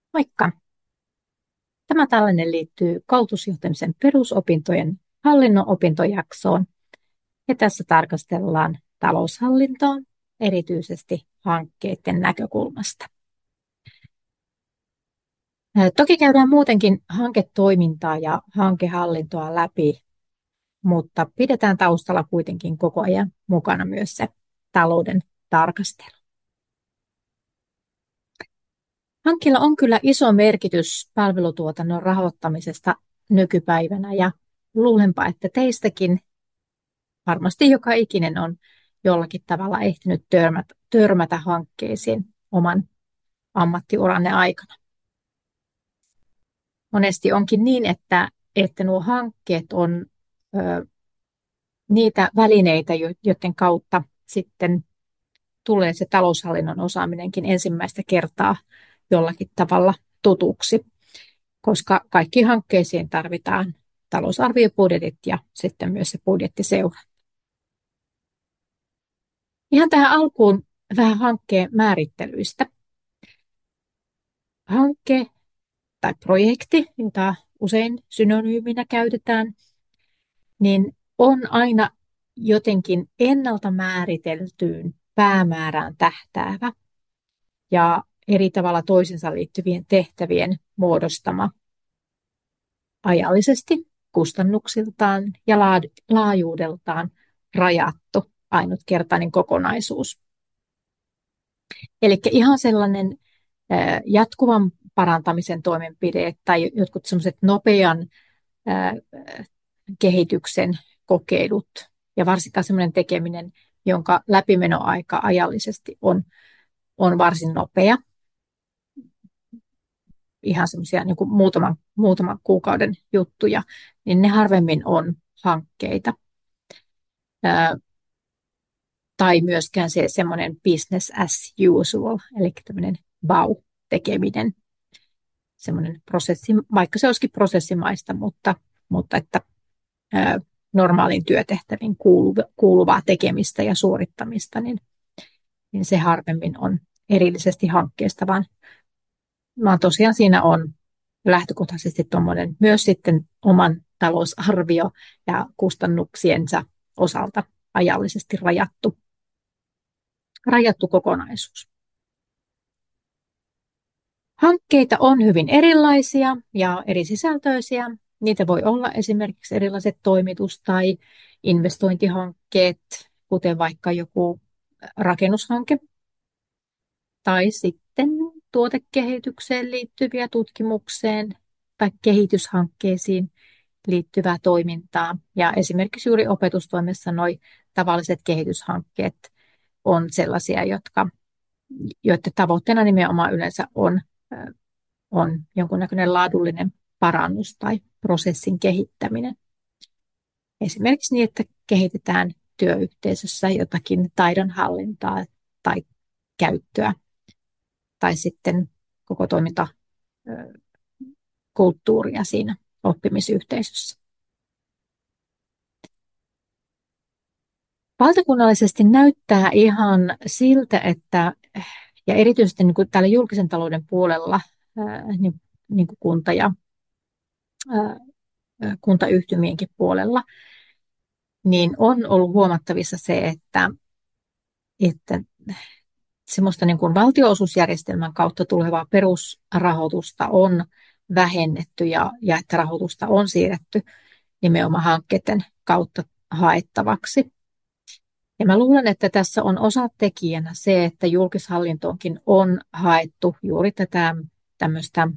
Moikka! Tämä tällainen liittyy koulutusjohtamisen perusopintojen hallinnon opintojaksoon ja tässä tarkastellaan taloushallintoa erityisesti hankkeiden näkökulmasta. Toki käydään muutenkin hanketoimintaa ja hankehallintoa läpi, mutta pidetään taustalla kuitenkin koko ajan mukana myös se talouden tarkastelu. Hankkeella on kyllä iso merkitys palvelutuotannon rahoittamisesta nykypäivänä ja luulenpa, että teistäkin varmasti joka ikinen on jollakin tavalla ehtinyt törmätä hankkeisiin oman ammattiuranne aikana. Monesti onkin niin, että nuo hankkeet on niitä välineitä, joiden kautta sitten tulee se taloushallinnon osaaminenkin ensimmäistä kertaa jollakin tavalla tutuksi, koska kaikki hankkeisiin tarvitaan talousarviobudjetit ja sitten myös se budjettiseura. Ihan tähän alkuun vähän hankkeen määrittelyistä. Hanke tai projekti, jota usein synonyyminä käytetään, niin on aina jotenkin ennalta määriteltyyn päämäärään tähtäävä ja eri tavalla toisensa liittyvien tehtävien muodostama ajallisesti, kustannuksiltaan ja laajuudeltaan rajattu ainutkertainen kokonaisuus. Eli ihan sellainen jatkuvan parantamisen toimenpide tai jotkut sellaiset nopean kehityksen kokeilut ja varsinkaan sellainen tekeminen, jonka läpimenoaika ajallisesti on varsin nopea. Ihan semmoisia niin kuin muutaman kuukauden juttuja, niin ne harvemmin on hankkeita. Tai myöskään se semmoinen business as usual, eli tämmöinen BAU-tekeminen. Semmoinen prosessi, vaikka se olisikin prosessimaista, mutta että normaaliin työtehtäviin kuuluvaa tekemistä ja suorittamista, niin se harvemmin on erillisesti hankkeesta, vaan tosiaan siinä on lähtökohtaisesti tuommoinen myös sitten oman talousarvio ja kustannuksiensa osalta ajallisesti rajattu kokonaisuus. Hankkeita on hyvin erilaisia ja eri sisältöisiä. Niitä voi olla esimerkiksi erilaiset toimitus- tai investointihankkeet, kuten vaikka joku rakennushanke, tai sitten tuotekehitykseen liittyviä tutkimukseen tai kehityshankkeisiin liittyvää toimintaa. Ja esimerkiksi juuri opetustoimessa nuo tavalliset kehityshankkeet on sellaisia, joiden tavoitteena nimenomaan yleensä on jonkunnäköinen laadullinen parannus tai prosessin kehittäminen. Esimerkiksi niin, että kehitetään työyhteisössä jotakin taidonhallintaa tai käyttöä tai sitten koko toimintakulttuuria siinä oppimisyhteisössä. Valtakunnallisesti näyttää ihan siltä, että ja erityisesti niin kuin täällä julkisen talouden puolella niin kuin kunta- ja kuntayhtymienkin puolella, niin on ollut huomattavissa se, että semmoista niin kuin valtionosuusjärjestelmän kautta tulevaa perusrahoitusta on vähennetty ja että rahoitusta on siirretty nimenomaan hankkeiden kautta haettavaksi. Ja mä luulen, että tässä on osatekijänä se, että julkishallintoonkin on haettu juuri tätä tämmöistä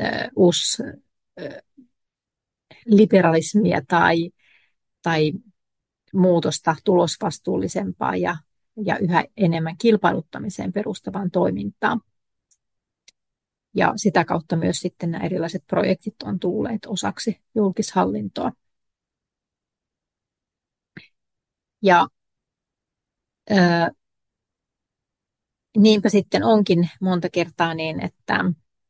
liberalismia tai muutosta tulosvastuullisempaa ja yhä enemmän kilpailuttamiseen perustavaan toimintaan. Ja sitä kautta myös sitten nämä erilaiset projektit on tulleet osaksi julkishallintoa. Ja niinpä sitten onkin monta kertaa niin, että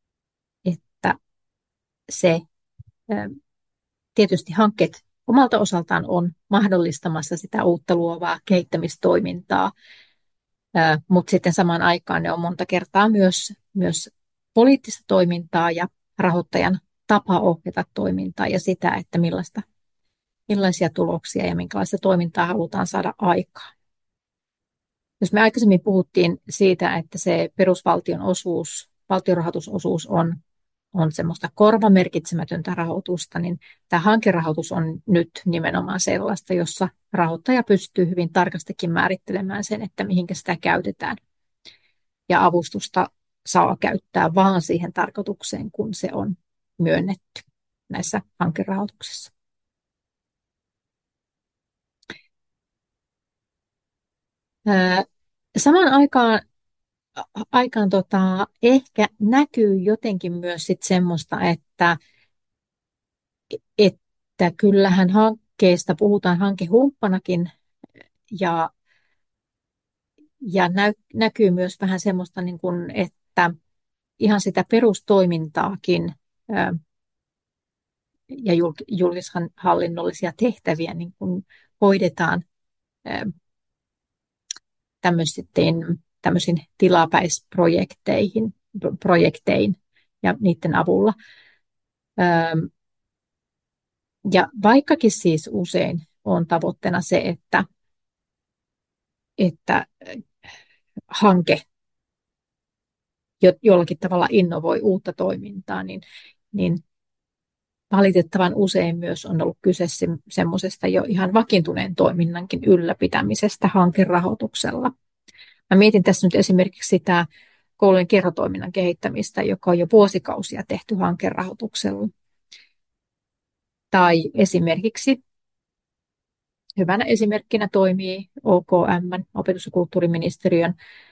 se tietysti hankkeet omalta osaltaan on mahdollistamassa sitä uutta luovaa kehittämistoimintaa, mutta sitten samaan aikaan ne on monta kertaa myös poliittista toimintaa ja rahoittajan tapa ohjata toimintaa ja sitä, että millaisia tuloksia ja minkälaista toimintaa halutaan saada aikaan. Jos me aikaisemmin puhuttiin siitä, että se perusvaltion osuus, valtionrahoitusosuus on semmoista korvamerkitsemätöntä rahoitusta, niin tämä hankerahoitus on nyt nimenomaan sellaista, jossa rahoittaja pystyy hyvin tarkastikin määrittelemään sen, että mihinkä sitä käytetään. Ja avustusta saa käyttää vaan siihen tarkoitukseen, kun se on myönnetty näissä hankerahoituksissa. Samaan aikaan ehkä näkyy jotenkin myös sit semmoista, että kyllähän hankkeesta puhutaan hankehumppanakin ja näkyy myös vähän semmoista, niin kuin, että ihan sitä perustoimintaakin ja julkishallinnollisia tehtäviä niin kuin hoidetaan tämmöisiin tilapäisprojektein ja niiden avulla. Ja vaikkakin siis usein on tavoitteena se, että hanke jollakin tavalla innovoi uutta toimintaa, niin valitettavan usein myös on ollut kyse semmoisesta jo ihan vakiintuneen toiminnankin ylläpitämisestä hankerahoituksella. Mä mietin tässä nyt esimerkiksi sitä koulujen kerhotoiminnan kehittämistä, joka on jo vuosikausia tehty hankerahoituksella. Tai esimerkiksi hyvänä esimerkkinä toimii OKM, opetus- ja kulttuuriministeriön,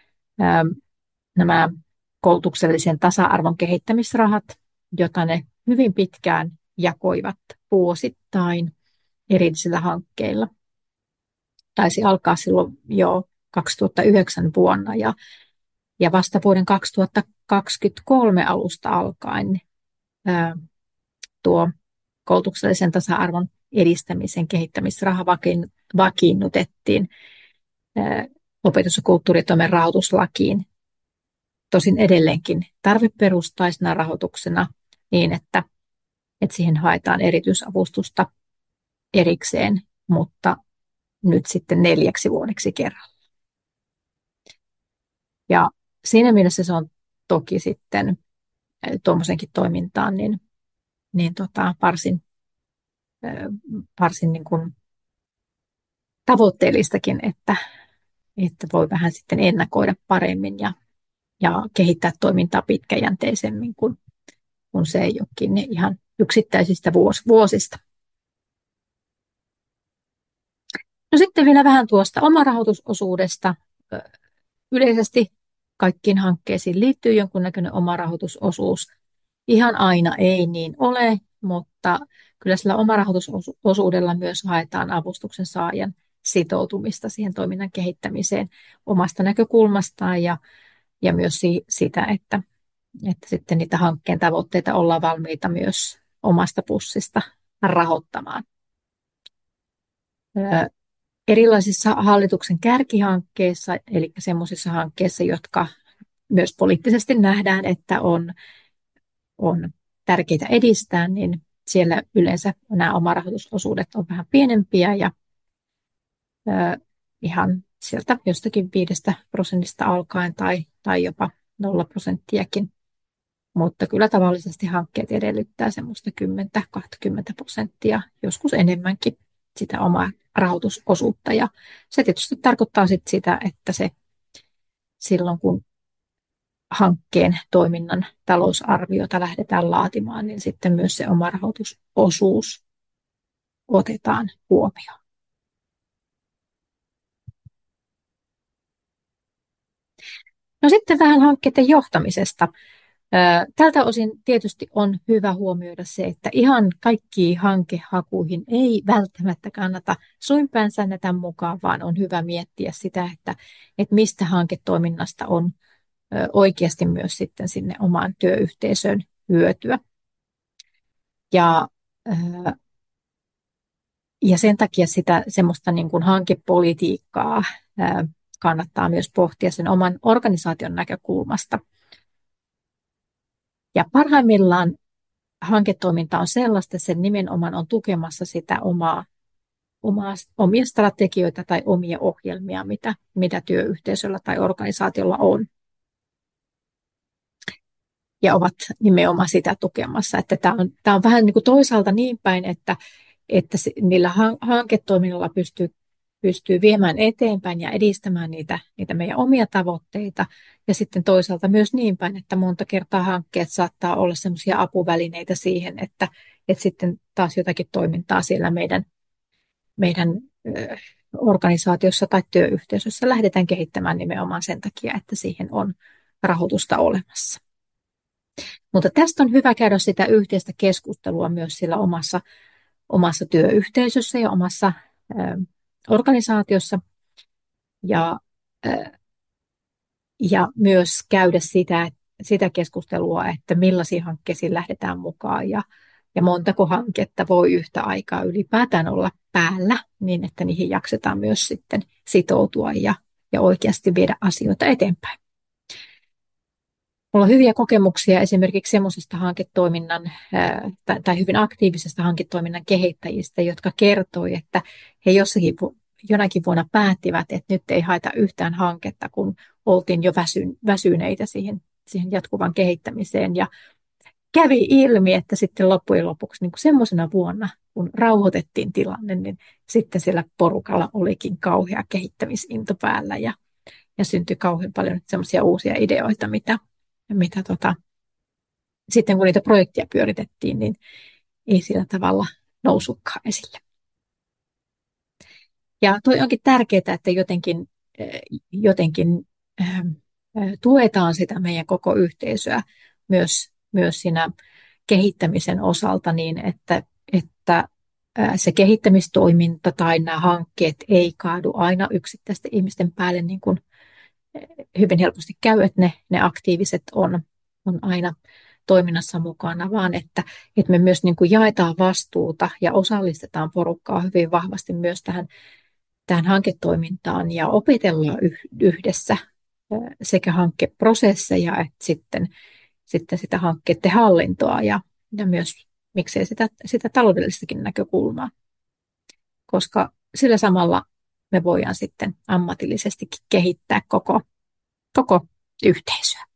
nämä koulutuksellisen tasa-arvon kehittämisrahat, jota ne hyvin pitkään jakoivat vuosittain erillisillä hankkeilla. Taisi alkaa silloin jo 2009 vuonna ja vasta vuoden 2023 alusta alkaen tuo koulutuksellisen tasa-arvon edistämisen kehittämisraha vakiinnutettiin opetus- ja kulttuuritoimen rahoituslakiin. Tosin edelleenkin tarveperustaisena rahoituksena niin, että siihen haetaan erityisavustusta erikseen, mutta nyt sitten 4 vuodeksi kerralla. Ja siinä mielessä se on toki sitten tuommoisenkin toimintaan varsin niin kuin tavoitteellistakin, että voi vähän sitten ennakoida paremmin ja kehittää toimintaa pitkäjänteisemmin, kun se ei olekin ihan yksittäisistä vuosista. No sitten vielä vähän tuosta omarahoitusosuudesta. Yleisesti kaikkiin hankkeisiin liittyy jonkunnäköinen omarahoitusosuus. Ihan aina ei niin ole, mutta kyllä sillä omarahoitusosuudella myös haetaan avustuksen saajan sitoutumista siihen toiminnan kehittämiseen omasta näkökulmastaan ja myös sitä, että sitten niitä hankkeen tavoitteita ollaan valmiita myös omasta pussista rahoittamaan. Erilaisissa hallituksen kärkihankkeissa, eli semmoisissa hankkeissa, jotka myös poliittisesti nähdään, että on tärkeää edistää, niin siellä yleensä nämä omarahoitusosuudet on vähän pienempiä ja ihan sieltä jostakin 5% alkaen tai jopa 0%. Mutta kyllä tavallisesti hankkeet edellyttää semmoista 10-20%, joskus enemmänkin sitä omaa rahoitusosuutta. Ja se tietysti tarkoittaa sitä, että se silloin kun hankkeen toiminnan talousarviota lähdetään laatimaan, niin sitten myös se oma rahoitusosuus otetaan huomioon. No sitten vähän hankkeiden johtamisesta. Tältä osin tietysti on hyvä huomioida se, että ihan kaikkiin hankehakuihin ei välttämättä kannata suinpäin sännätä mukaan, vaan on hyvä miettiä sitä, että mistä hanketoiminnasta on oikeasti myös sitten sinne omaan työyhteisöön hyötyä. Ja sen takia sitä semmoista niin kuin hankepolitiikkaa kannattaa myös pohtia sen oman organisaation näkökulmasta. Ja parhaimmillaan hanketoiminta on sellaista, että se nimenomaan on tukemassa sitä omia strategioita tai omia ohjelmia, mitä työyhteisöllä tai organisaatiolla on. Ja ovat nimenomaan sitä tukemassa. Että tämä on vähän niin kuin toisaalta niin päin, että niillä hanketoiminnalla pystyy viemään eteenpäin ja edistämään niitä meidän omia tavoitteita. Ja sitten toisaalta myös niin päin, että monta kertaa hankkeet saattaa olla sellaisia apuvälineitä siihen, että sitten taas jotakin toimintaa siellä meidän organisaatiossa tai työyhteisössä lähdetään kehittämään nimenomaan sen takia, että siihen on rahoitusta olemassa. Mutta tästä on hyvä käydä sitä yhteistä keskustelua myös sillä omassa työyhteisössä ja omassa organisaatiossa ja myös käydä sitä keskustelua, että millaisiin hankkeisiin lähdetään mukaan ja montako hanketta voi yhtä aikaa ylipäätään olla päällä niin, että niihin jaksetaan myös sitten sitoutua ja oikeasti viedä asioita eteenpäin. Mulla on hyviä kokemuksia esimerkiksi semmoisesta hanketoiminnan tai hyvin aktiivisesta hanketoiminnan kehittäjistä, jotka kertoi, että he jonakin vuonna päättivät, että nyt ei haeta yhtään hanketta, kun oltiin jo väsyneitä siihen jatkuvan kehittämiseen. Ja kävi ilmi, että sitten loppujen lopuksi niin kuin semmoisena vuonna, kun rauhoitettiin tilanne, niin sitten siellä porukalla olikin kauhea kehittämisinto päällä ja syntyi kauhean paljon semmoisia uusia ideoita, mitä sitten kun niitä projekteja pyöritettiin, niin ei sillä tavalla noussutkaan esille. Ja toi onkin tärkeää, että jotenkin tuetaan sitä meidän koko yhteisöä myös siinä kehittämisen osalta niin, että se kehittämistoiminta tai nämä hankkeet ei kaadu aina yksittäisten ihmisten päälle, niin kuin hyvin helposti käy, että ne aktiiviset on aina toiminnassa mukana, vaan että me myös niin kuin jaetaan vastuuta ja osallistetaan porukkaa hyvin vahvasti myös tähän hanketoimintaan ja opetellaan yhdessä sekä hankeprosesseja että sitten sitä hankkeiden hallintoa ja myös miksei sitä taloudellistakin näkökulmaa, koska sillä samalla me voidaan sitten ammatillisestikin kehittää koko yhteisöä.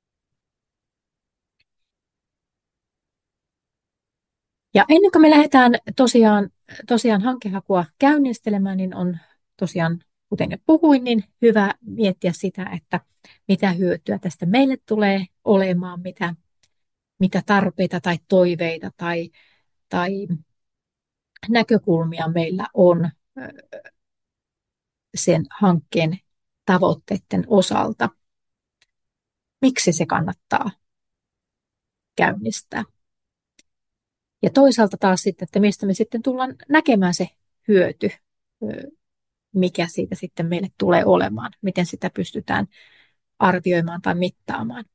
Ja ennen kuin me lähdetään tosiaan hankehakua käynnistelemään, niin on tosiaan, kuten jo puhuin, niin hyvä miettiä sitä, että mitä hyötyä tästä meille tulee olemaan, mitä tarpeita tai toiveita tai näkökulmia meillä on sen hankkeen tavoitteiden osalta. Miksi se kannattaa käynnistää? Ja toisaalta taas sitten, että mistä me sitten tullaan näkemään se hyöty, mikä siitä sitten meille tulee olemaan, miten sitä pystytään arvioimaan tai mittaamaan.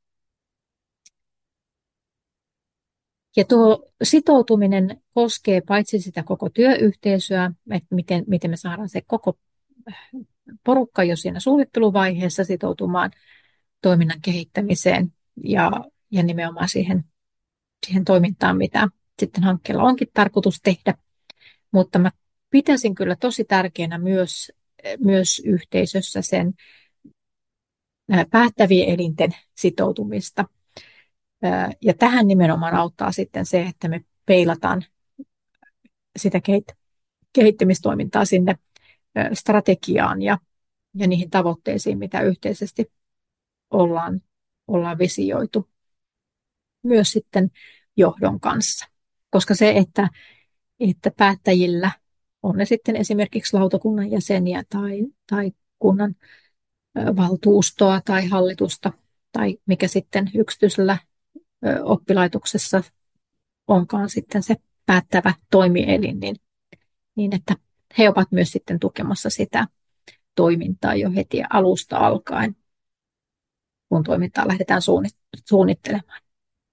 Ja tuo sitoutuminen koskee paitsi sitä koko työyhteisöä, että miten me saadaan se koko porukka jo siinä suunnitteluvaiheessa sitoutumaan toiminnan kehittämiseen ja nimenomaan siihen toimintaan, mitä sitten hankkeella onkin tarkoitus tehdä. Mutta mä pitäisin kyllä tosi tärkeänä myös yhteisössä sen päättävien elinten sitoutumista. Ja tähän nimenomaan auttaa sitten se, että me peilataan sitä kehittämistoimintaa sinne strategiaan ja niihin tavoitteisiin, mitä yhteisesti ollaan visioitu. Myös sitten johdon kanssa. Koska se, että päättäjillä on ne sitten esimerkiksi lautakunnan jäseniä tai kunnan valtuustoa tai hallitusta tai mikä sitten yksityisellä oppilaitoksessa onkaan sitten se päättävä toimielin, niin että he ovat myös sitten tukemassa sitä toimintaa jo heti alusta alkaen, kun toimintaa lähdetään suunnittelemaan.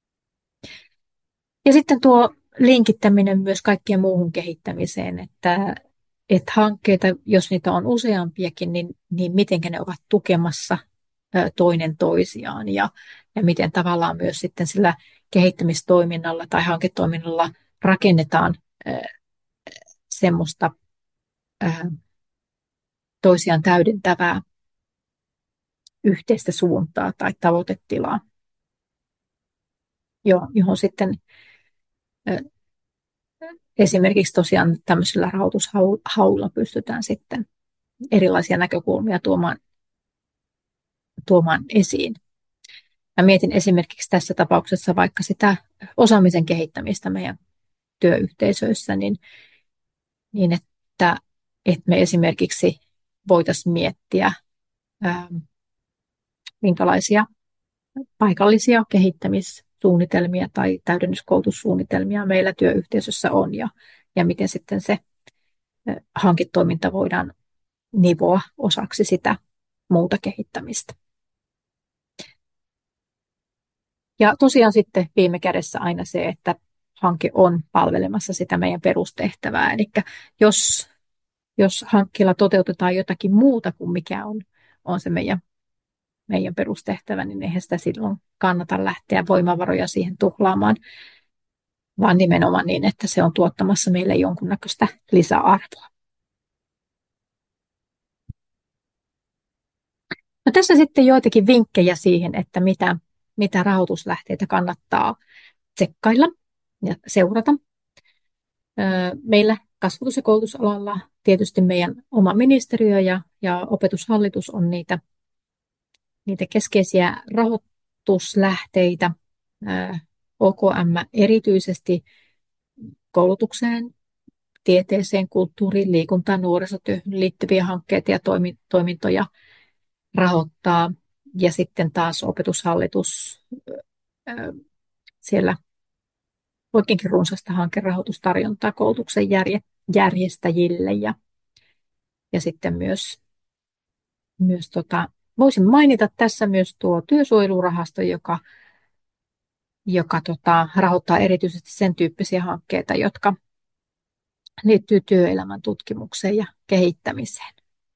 Ja sitten tuo linkittäminen myös kaikkien muuhun kehittämiseen, että hankkeita, jos niitä on useampiakin, niin miten ne ovat tukemassa toinen toisiaan ja miten tavallaan myös sitten sillä kehittämistoiminnalla tai hanketoiminnalla rakennetaan semmoista toisiaan täydentävää yhteistä suuntaa tai tavoitetilaa, johon sitten esimerkiksi tosiaan tämmöisellä rahoitushaulla pystytään sitten erilaisia näkökulmia tuomaan esiin. Mä mietin esimerkiksi tässä tapauksessa vaikka sitä osaamisen kehittämistä meidän työyhteisöissä, niin että me esimerkiksi voitaisiin miettiä, minkälaisia paikallisia kehittämissuunnitelmia tai täydennyskoulutussuunnitelmia meillä työyhteisössä on ja miten sitten se hanketoiminta voidaan nivoa osaksi sitä muuta kehittämistä. Ja tosiaan sitten viime kädessä aina se, että hanke on palvelemassa sitä meidän perustehtävää. Eli jos hankkeella toteutetaan jotakin muuta kuin mikä on se meidän perustehtävä, niin eihän sitä silloin kannata lähteä voimavaroja siihen tuhlaamaan, vaan nimenomaan niin, että se on tuottamassa meille jonkunnäköistä lisäarvoa. No tässä sitten joitakin vinkkejä siihen, että mitä rahoituslähteitä kannattaa tsekkailla ja seurata. Meillä kasvatus- ja koulutusalalla tietysti meidän oma ministeriö ja opetushallitus on niitä keskeisiä rahoituslähteitä. OKM erityisesti koulutukseen, tieteeseen, kulttuuriin, liikuntaan, nuorisotyöhön liittyviä hankkeita ja toimintoja rahoittaa. Ja sitten taas opetushallitus siellä oikeinkin runsasta hankerahoitustarjontaa koulutuksen järjestäjille ja sitten myös voisin mainita tässä myös tuo työsuojelurahasto, joka rahoittaa erityisesti sen tyyppisiä hankkeita, jotka liittyy työelämän tutkimukseen ja kehittämiseen.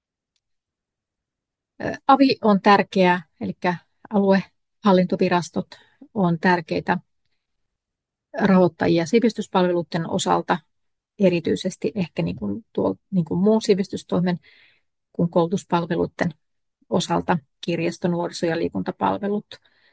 AVI on tärkeä, eli aluehallintovirastot on tärkeitä rahoittajia sivistyspalveluiden osalta, erityisesti ehkä niin kuin muun sivistystoimen kuin koulutuspalveluiden osalta, kirjasto-, nuoriso- ja liikuntapalvelut,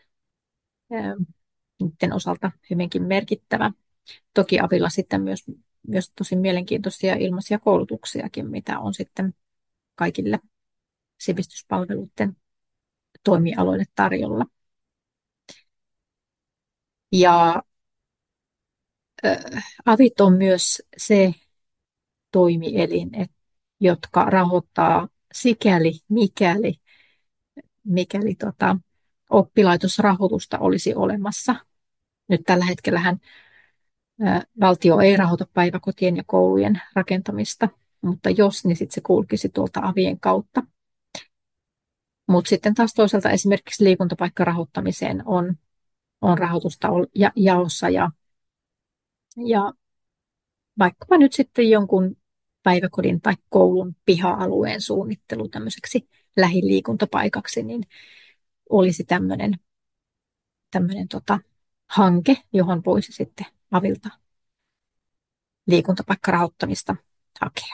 niiden osalta hyvinkin merkittävä. Toki AVIlla sitten myös tosi mielenkiintoisia ilmaisia koulutuksiakin, mitä on sitten kaikille sivistyspalveluiden toimialoille tarjolla. Ja AVIT on myös se toimielin, jotka rahoittaa sikäli, mikäli oppilaitosrahoitusta olisi olemassa. Nyt tällä hetkellähän valtio ei rahoita päiväkotien ja koulujen rakentamista, mutta jos, niin sitten se kulkisi tuolta AVien kautta. Mutta sitten taas toisaalta esimerkiksi liikuntapaikkarahoittamiseen on rahoitusta jaossa ja vaikkapa nyt sitten jonkun päiväkodin tai koulun piha-alueen suunnittelu tämmöiseksi lähiliikuntapaikaksi, niin olisi tämmöinen hanke, johon voisi sitten AVilta liikuntapaikkarahoittamista hakea.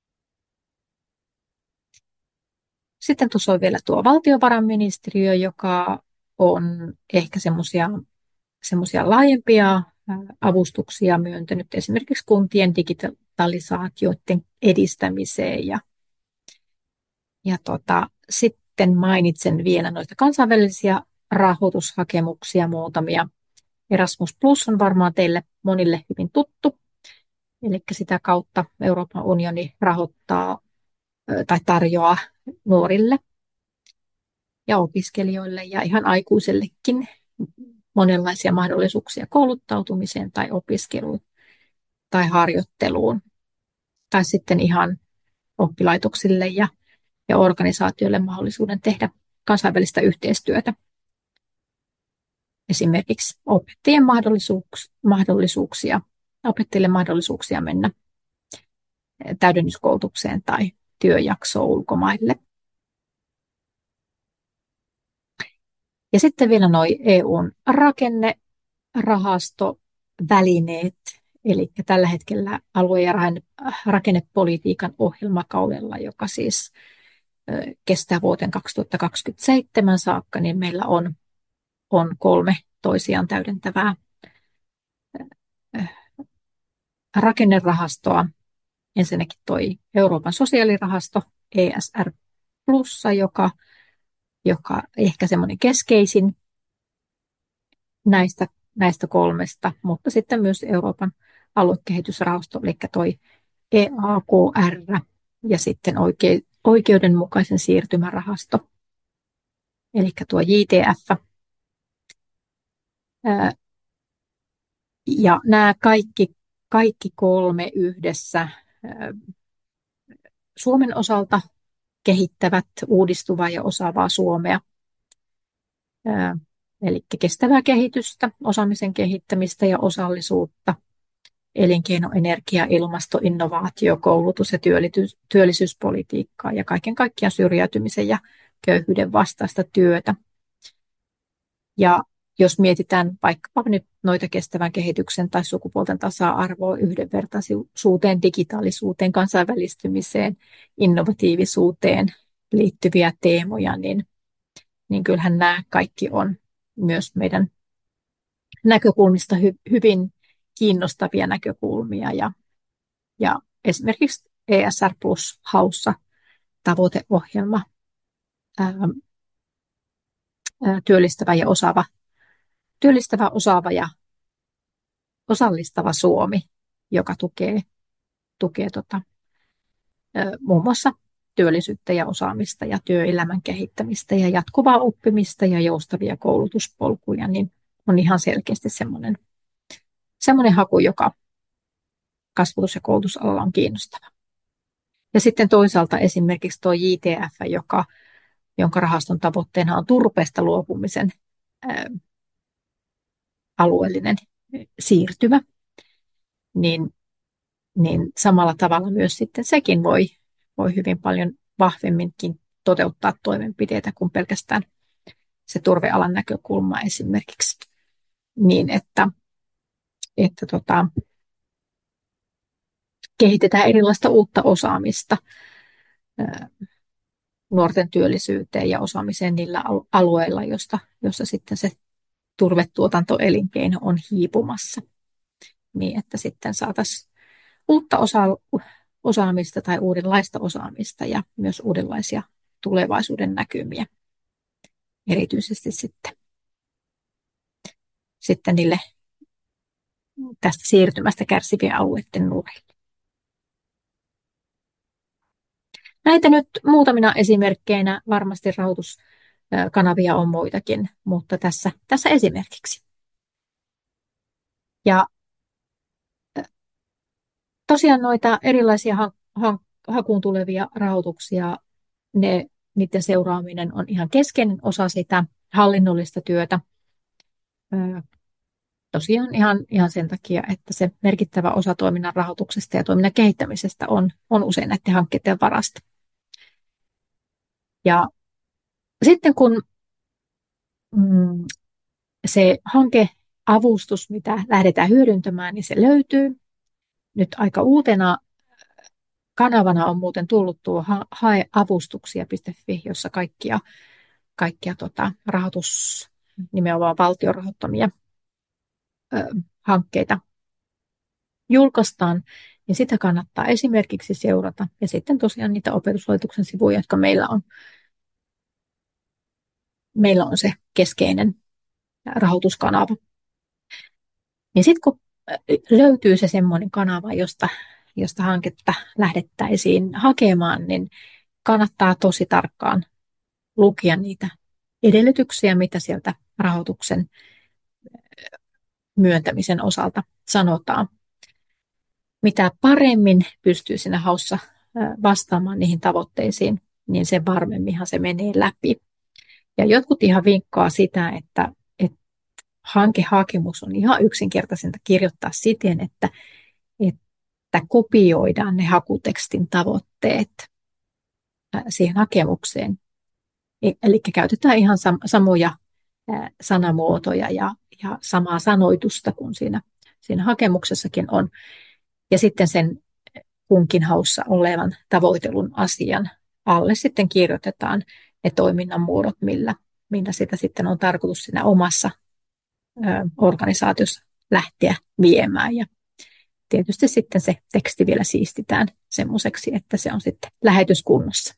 Sitten tuossa on vielä tuo valtiovarainministeriö, joka on ehkä semmoisia laajempia avustuksia myöntänyt esimerkiksi kuntien digitalisaatioiden edistämiseen. Sitten mainitsen vielä noita kansainvälisiä rahoitushakemuksia muutamia. Erasmus Plus on varmaan teille monille hyvin tuttu. Eli sitä kautta Euroopan unioni rahoittaa tai tarjoaa nuorille ja opiskelijoille ja ihan aikuisellekin monenlaisia mahdollisuuksia kouluttautumiseen tai opiskeluun tai harjoitteluun tai sitten ihan oppilaitoksille ja organisaatioille mahdollisuuden tehdä kansainvälistä yhteistyötä. Esimerkiksi opettajille mahdollisuuksia mennä täydennyskoulutukseen tai työjaksoon ulkomaille. Ja sitten vielä nuo EUn rakennerahastovälineet, eli tällä hetkellä alue- ja rakennepolitiikan ohjelmakaudella, joka siis kestää vuoteen 2027 saakka, niin meillä on 3 toisiaan täydentävää rakennerahastoa. Ensinnäkin toi Euroopan sosiaalirahasto ESR Plussa, joka ehkä semmoinen keskeisin näistä 3, mutta sitten myös Euroopan aluekehitysrahasto, eli toi EAKR ja sitten oikeudenmukaisen siirtymärahasto, eli tuo JTF. Ja nämä kaikki 3 yhdessä Suomen osalta kehittävät uudistuvaa ja osaavaa Suomea, eli kestävää kehitystä, osaamisen kehittämistä ja osallisuutta, elinkeino-, energia-, ilmasto-, innovaatio-, koulutus- ja työllisyyspolitiikkaa ja kaiken kaikkiaan syrjäytymisen ja köyhyyden vastaista työtä. Ja jos mietitään vaikkapa nyt noita kestävän kehityksen tai sukupuolten tasa-arvoa, yhdenvertaisuuteen, digitaalisuuteen, kansainvälistymiseen, innovatiivisuuteen liittyviä teemoja, niin kyllähän nämä kaikki on myös meidän näkökulmista hyvin kiinnostavia näkökulmia. Ja esimerkiksi ESR Plus Haussa tavoiteohjelma, työllistävä, osaava ja osallistava Suomi, joka tukee muun muassa työllisyyttä ja osaamista ja työelämän kehittämistä ja jatkuvaa oppimista ja joustavia koulutuspolkuja, niin on ihan selkeästi semmoinen haku, joka kasvatus- ja koulutusalalla on kiinnostava. Ja sitten toisaalta esimerkiksi tuo JTF, jonka rahaston tavoitteena on turpeesta luopumisen alueellinen siirtymä, niin samalla tavalla myös sitten sekin voi hyvin paljon vahvemminkin toteuttaa toimenpiteitä kuin pelkästään se turvealan näkökulma esimerkiksi, niin että kehitetään erilaista uutta osaamista nuorten työllisyyteen ja osaamiseen niillä alueilla, jossa sitten se turvetuotantoelinkeino on hiipumassa, niin että sitten saataisiin uutta osaamista tai uudenlaista osaamista ja myös uudenlaisia tulevaisuuden näkymiä, erityisesti sitten niille tästä siirtymästä kärsivien alueiden nuorille. Näitä nyt muutamina esimerkkeinä, varmasti rahoituskanavia on muitakin, mutta tässä esimerkiksi. Ja tosiaan noita erilaisia hakuun tulevia rahoituksia, niiden seuraaminen on ihan keskeinen osa sitä hallinnollista työtä. Tosiaan ihan sen takia, että se merkittävä osa toiminnan rahoituksesta ja toiminnan kehittämisestä on usein näiden hankkeiden varasta. Ja sitten kun se hankeavustus, mitä lähdetään hyödyntämään, niin se löytyy. Nyt aika uutena kanavana on muuten tullut tuo haeavustuksia.fi, jossa kaikkia nimenomaan valtion rahoittamia hankkeita julkaistaan, niin sitä kannattaa esimerkiksi seurata. Ja sitten tosiaan niitä opetushallituksen sivuja, jotka meillä on se keskeinen rahoituskanava. Niin sitten kun löytyy se semmoinen kanava, josta hanketta lähdettäisiin hakemaan, niin kannattaa tosi tarkkaan lukea niitä edellytyksiä, mitä sieltä rahoituksen myöntämisen osalta sanotaan. Mitä paremmin pystyy siinä haussa vastaamaan niihin tavoitteisiin, niin sen varmemminhan se menee läpi. Ja jotkut ihan vinkkaa sitä, että hankehakemus on ihan yksinkertaisinta kirjoittaa siten, että kopioidaan ne hakutekstin tavoitteet siihen hakemukseen. Eli käytetään ihan samoja sanamuotoja ja samaa sanoitusta kuin siinä hakemuksessakin on. Ja sitten sen kunkin haussa olevan tavoitelun asian alle sitten kirjoitetaan ne toiminnan muodot, millä sitä sitten on tarkoitus siinä omassa organisaatiossa lähteä viemään. Ja tietysti sitten se teksti vielä siistitään semmoiseksi, että se on sitten lähetyskunnossa.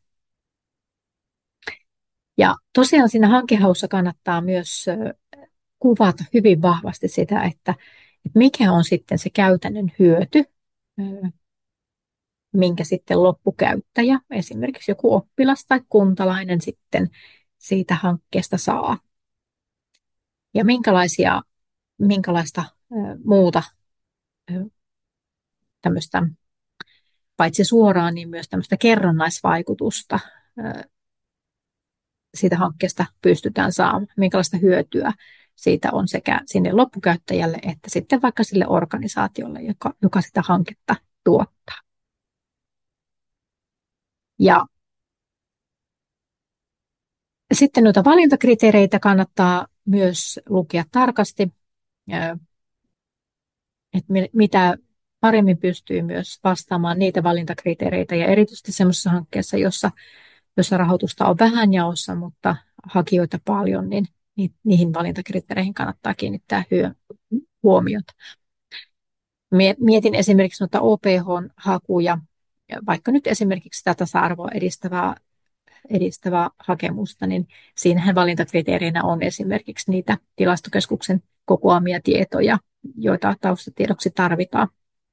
Ja tosiaan siinä hankehaussa kannattaa myös kuvata hyvin vahvasti sitä, että mikä on sitten se käytännön hyöty, minkä sitten loppukäyttäjä, esimerkiksi joku oppilas tai kuntalainen sitten siitä hankkeesta saa. Ja minkälaista muuta tämmöistä, paitsi suoraan, niin myös tämmöistä kerrannaisvaikutusta siitä hankkeesta pystytään saamaan, minkälaista hyötyä siitä on sekä sinne loppukäyttäjälle että sitten vaikka sille organisaatiolle, joka sitä hanketta tuottaa. Ja sitten noita valintakriteereitä kannattaa myös lukea tarkasti, että mitä paremmin pystyy myös vastaamaan niitä valintakriteereitä ja erityisesti sellaisessa hankkeessa, jossa rahoitusta on vähän jaossa, mutta hakijoita paljon, niin niihin valintakriteereihin kannattaa kiinnittää huomiota. Mietin esimerkiksi noita OPH-hakuja, vaikka nyt esimerkiksi sitä tasa-arvoa edistävää hakemusta, niin siinähän valintakriteereinä on esimerkiksi niitä tilastokeskuksen kokoamia tietoja, joita taustatiedoksi tarvitaan,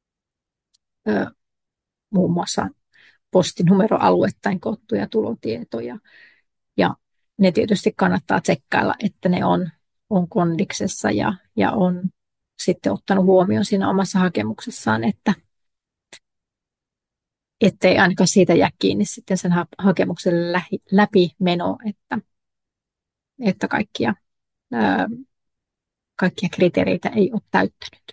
muun muassa postinumeroalueittain koottuja tulotietoja. Ja ne tietysti kannattaa tsekkailla, että ne on kondiksessa ja on sitten ottanut huomioon siinä omassa hakemuksessaan, ettei ainakaan siitä jää kiinni sitten sen hakemuksen läpimeno, että kaikkia kriteereitä ei ole täyttänyt.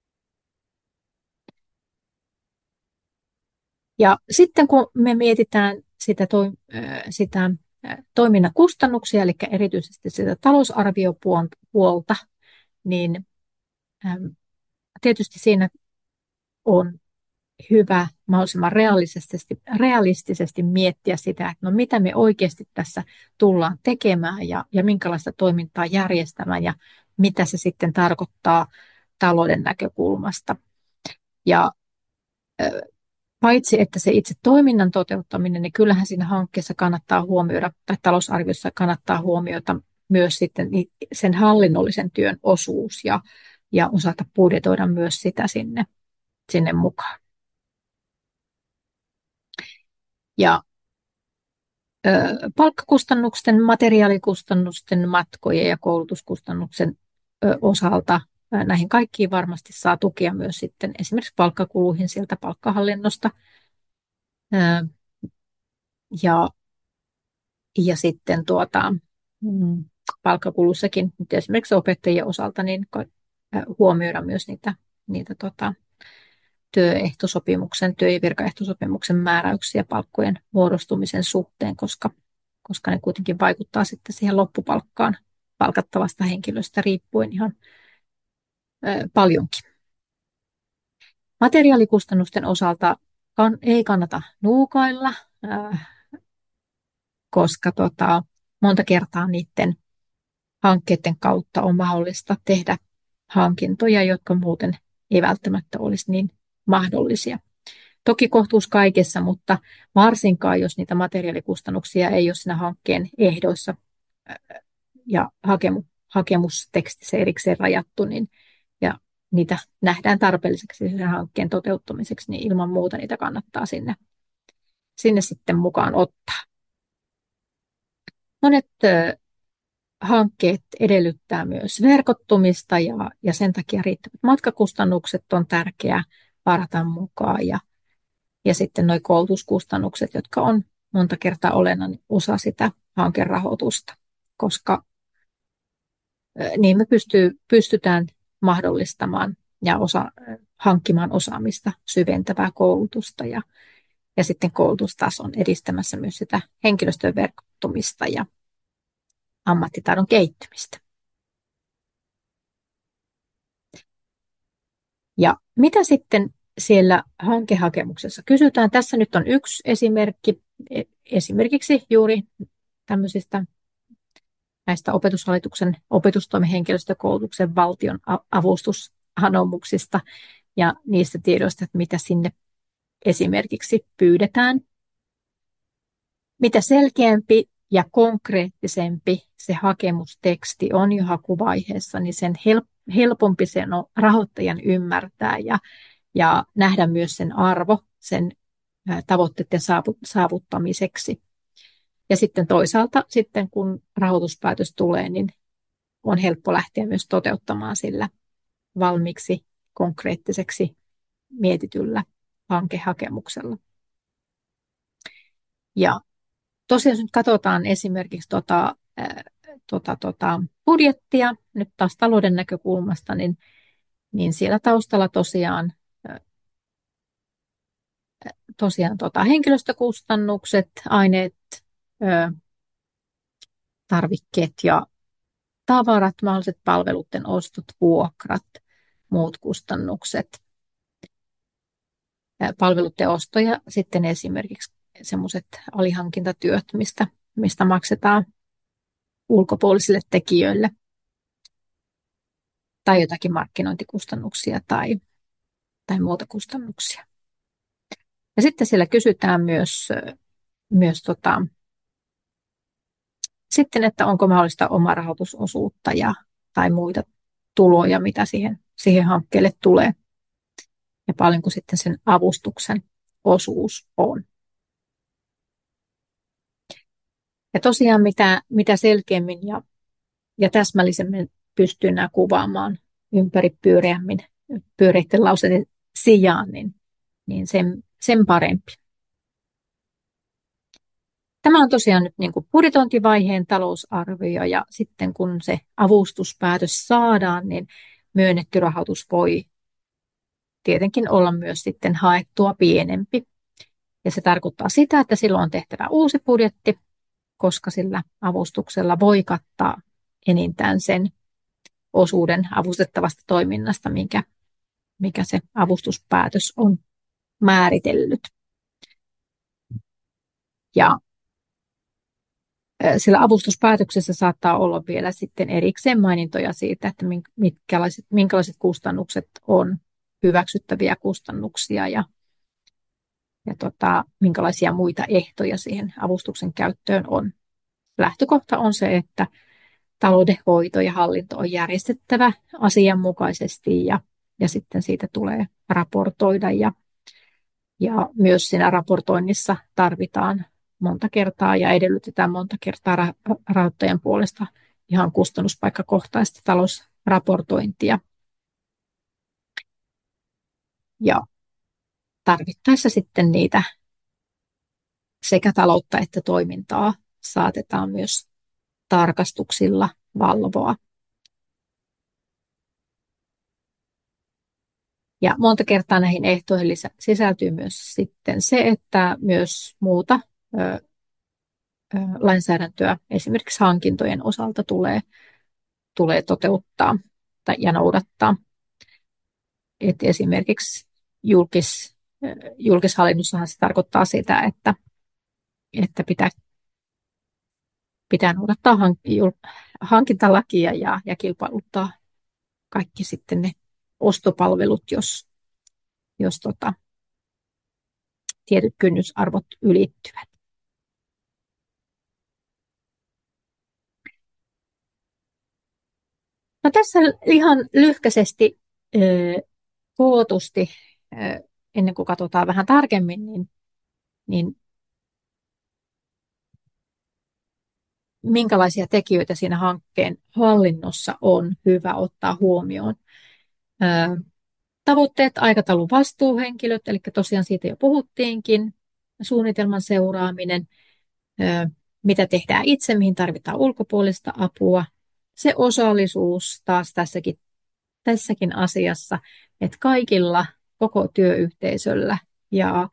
Ja sitten kun me mietitään sitä toiminnan kustannuksia, eli erityisesti sitä talousarviopuolta, niin tietysti siinä on hyvä mahdollisimman realistisesti miettiä sitä, että no mitä me oikeasti tässä tullaan tekemään ja minkälaista toimintaa järjestämään ja mitä se sitten tarkoittaa talouden näkökulmasta. Ja paitsi että se itse toiminnan toteuttaminen, niin kyllähän siinä hankkeessa kannattaa huomioida, tai talousarviossa kannattaa huomioida myös sitten sen hallinnollisen työn osuus ja osata budjetoida myös sitä sinne mukaan. Ja palkkakustannusten, materiaalikustannusten, matkojen ja koulutuskustannuksen osalta näihin kaikkiin varmasti saa tukea myös sitten esimerkiksi palkkakuluihin sieltä palkkahallinnosta. Ja sitten palkkakulussakin esimerkiksi opettajien osalta niin huomioida myös niitä työ- ja virkaehtosopimuksen määräyksiä palkkojen muodostumisen suhteen, koska ne kuitenkin vaikuttaa sitten siihen loppupalkkaan palkattavasta henkilöstä riippuen ihan paljonkin. Materiaalikustannusten osalta ei kannata nuukailla, koska monta kertaa niiden hankkeiden kautta on mahdollista tehdä hankintoja, jotka muuten ei välttämättä olisi niin mahdollisia. Toki kohtuus kaikessa, mutta varsinkaan jos niitä materiaalikustannuksia ei ole siinä hankkeen ehdoissa ja hakemustekstissä erikseen rajattu, ja niitä nähdään tarpeelliseksi sen hankkeen toteuttamiseksi, niin ilman muuta niitä kannattaa sinne sitten mukaan ottaa. Monet hankkeet edellyttää myös verkottumista ja sen takia riittävät matkakustannukset on tärkeää varata mukaan ja sitten nuo koulutuskustannukset, jotka on monta kertaa olennainen osa sitä hankerahoitusta, koska niin me pystytään mahdollistamaan ja hankkimaan osaamista syventävää koulutusta ja sitten koulutustason edistämässä myös sitä henkilöstön verkottumista ja ammattitaidon kehittymistä. Ja mitä sitten siellä hankehakemuksessa kysytään? Tässä nyt on yksi esimerkki, esimerkiksi juuri tämmöisistä näistä Opetushallituksen opetustoimen henkilöstökoulutuksen valtion avustusanomuksista ja niistä tiedoista, että mitä sinne esimerkiksi pyydetään. Mitä selkeämpi ja konkreettisempi se hakemusteksti on jo hakuvaiheessa, niin sen helpompi sen on rahoittajan ymmärtää ja nähdä myös sen arvo sen tavoitteiden saavuttamiseksi. Ja sitten toisaalta, sitten kun rahoituspäätös tulee, niin on helppo lähteä myös toteuttamaan sillä valmiiksi konkreettiseksi mietityllä hankehakemuksella. Ja tosiaan, jos nyt katsotaan esimerkiksi budjettia, nyt taas talouden näkökulmasta, niin siellä taustalla tosiaan henkilöstökustannukset, aineet, tarvikkeet ja tavarat, mahdolliset palveluiden ostot, vuokrat, muut kustannukset, palveluiden ostoja, sitten esimerkiksi semmoiset alihankintatyöt, mistä maksetaan ulkopuolisille tekijöille, tai jotakin markkinointikustannuksia tai muuta kustannuksia. Ja sitten siellä kysytään myös sitten, että onko mahdollista omarahoitusosuutta tai muita tuloja, mitä siihen hankkeelle tulee, ja paljonko sitten sen avustuksen osuus on. Ja tosiaan mitä selkeämmin ja täsmällisemmin pystyy nämä kuvaamaan ympäripyöreämmin pyöreiden lauseiden sijaan, niin sen parempi. Tämä on tosiaan nyt niin kuin budjetointivaiheen talousarvio, ja sitten kun se avustuspäätös saadaan, niin myönnetty rahoitus voi tietenkin olla myös sitten haettua pienempi. Ja se tarkoittaa sitä, että silloin on tehtävä uusi budjetti, koska sillä avustuksella voi kattaa enintään sen osuuden avustettavasta toiminnasta, mikä se avustuspäätös on määritellyt. Ja sillä avustuspäätöksessä saattaa olla vielä sitten erikseen mainintoja siitä, että minkälaiset kustannukset on hyväksyttäviä kustannuksia ja minkälaisia muita ehtoja siihen avustuksen käyttöön on. Lähtökohta on se, että taloudenhoito ja hallinto on järjestettävä asianmukaisesti ja sitten siitä tulee raportoida ja myös siinä raportoinnissa tarvitaan monta kertaa ja edellytetään monta kertaa rahoittajan puolesta ihan kustannuspaikkakohtaista talousraportointia. Ja tarvittaessa sitten niitä sekä taloutta että toimintaa saatetaan myös tarkastuksilla valvoa. Ja monta kertaa näihin ehtoihin sisältyy myös sitten se, että myös muuta lainsäädäntöä esimerkiksi hankintojen osalta tulee toteuttaa ja noudattaa. Et esimerkiksi julkishallinnossahan se tarkoittaa sitä, että pitää noudattaa hankintalakia ja kilpailuttaa kaikki sitten ne ostopalvelut, jos tietyt kynnysarvot ylittyvät. No tässä ihan lyhkäisesti kootusti, ennen kuin katsotaan vähän tarkemmin, niin minkälaisia tekijöitä siinä hankkeen hallinnossa on hyvä ottaa huomioon. Tavoitteet, aikataulun vastuuhenkilöt, eli tosiaan siitä jo puhuttiinkin, suunnitelman seuraaminen, mitä tehdään itse, mihin tarvitaan ulkopuolista apua, se osallisuus taas tässäkin asiassa, että kaikilla, koko työyhteisöllä ja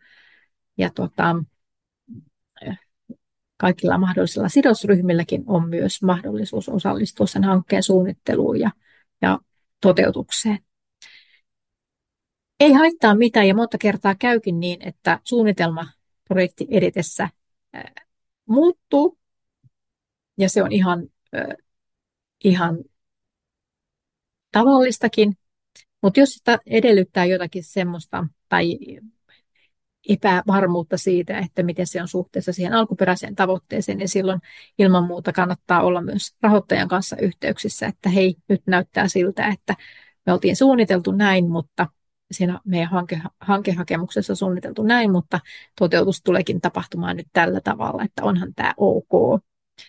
kaikilla mahdollisilla sidosryhmilläkin on myös mahdollisuus osallistua sen hankkeen suunnitteluun ja toteutukseen. Ei haittaa mitään ja monta kertaa käykin niin, että suunnitelma projekti edetessä muuttuu ja se on ihan tavallistakin, mutta jos sitä edellyttää jotakin semmoista tai epävarmuutta siitä, että miten se on suhteessa siihen alkuperäiseen tavoitteeseen, niin silloin ilman muuta kannattaa olla myös rahoittajan kanssa yhteyksissä, että hei, nyt näyttää siltä, että me oltiin suunniteltu näin, mutta siinä meidän hankehakemuksessa suunniteltu näin, mutta toteutus tuleekin tapahtumaan nyt tällä tavalla, että onhan tämä ok.